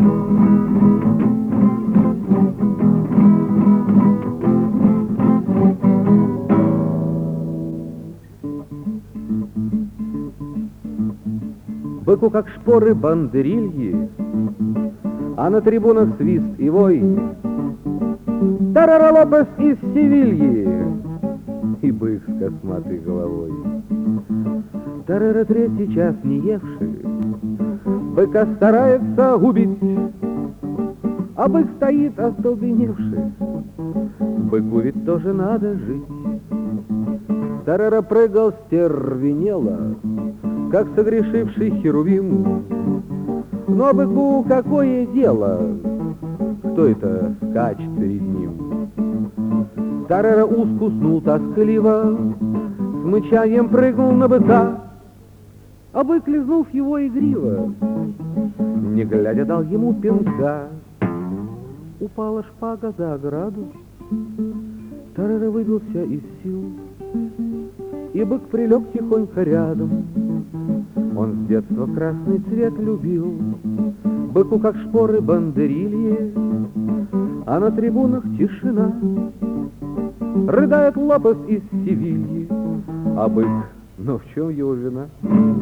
Быку, как шпоры, бандерильи, а на трибунах свист и вой. Тарара Лопес из Севильи, и бык с косматой головой. Тарара третий час не евший, быка старается убить, а бык стоит остолбеневший, быку ведь тоже надо жить. Тарара прыгал стервенело, как согрешивший херувим. Но быку какое дело, кто это скачет перед ним? Тарара ускуснул тоскливо, с мычанием прыгнул на быка, а бык, лизнув его игриво, не глядя дал ему пинка. Упала шпага за ограду, Тарара выбился из сил, и бык прилег тихонько рядом. Он с детства красный цвет любил, быку, как шпоры, бандерильи, а на трибунах тишина. Рыдает Лопес из Севильи, а бык, но в чем его вина?